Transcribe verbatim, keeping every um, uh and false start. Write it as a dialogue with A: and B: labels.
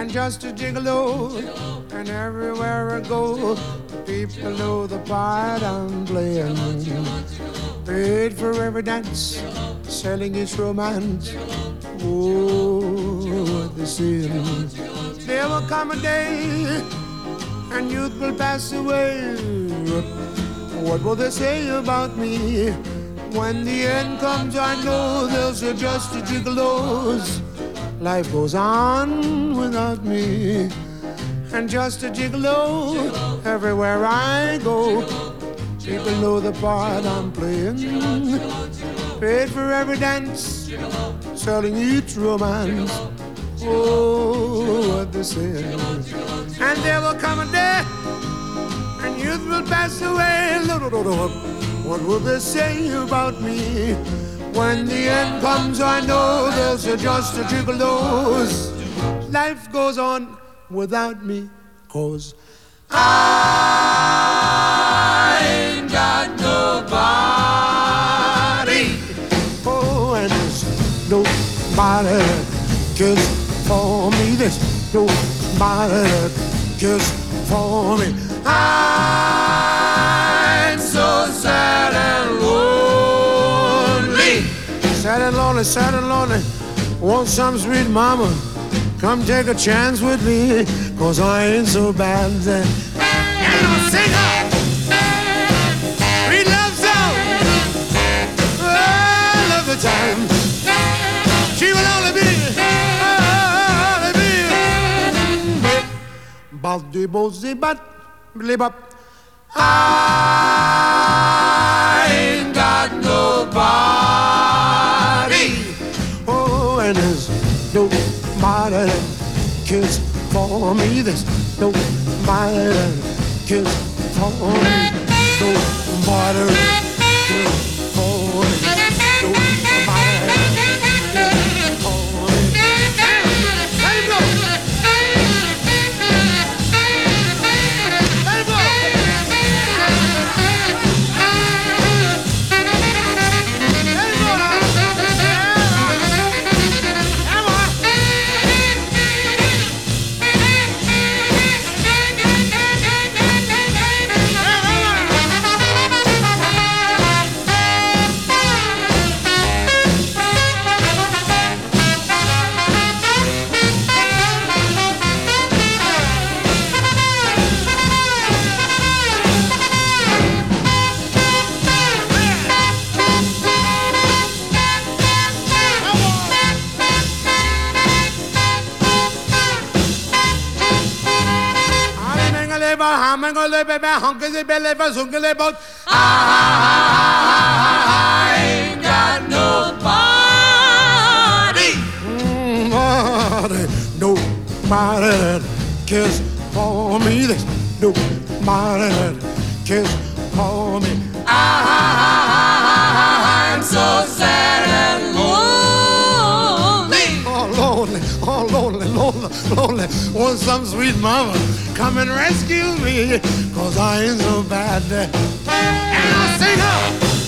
A: and just a gigolo. And everywhere I go, people know the part I'm playing. Paid for every dance, selling its romance. Oh, what they say. There will come a day, and youth will pass away. What will they say about me? When the end comes, I know they'll say just a gigolos. Life goes on without me, and just a gigolo. Everywhere I go, people know the part I'm playing. Paid for every dance, selling each romance. Oh, what they say. And there will come a day, and youth will pass away. What will they say about me? When the end comes, I know there's just a gigolos. Life goes on without me, 'cause I ain't got nobody. Oh, and there's nobody that cares for me. There's nobody that cares for me. I'm so sad and lonely. Sad and lonely, sad and lonely. Want some sweet mama, come take a chance with me, 'cause I ain't so bad. And I'll sing her sweet love song. Oh, I love the time. She will only be, only be. Baldi bozi bat, blibop. I ain't got nobody. Oh, and there's nobody that cares for me. There's nobody that cares for me. Nobody that cares for me. Nobody that cares for me. Let him go. Let him go. I ain't got nobody. Nobody, nobody that cares for me. There's nobody that cares for me. I'm so sad and lonely. Oh, lonely, oh, lonely, lonely, lonely. Want some sweet mama, come and rescue me, 'cause I ain't so bad. And I'll sing her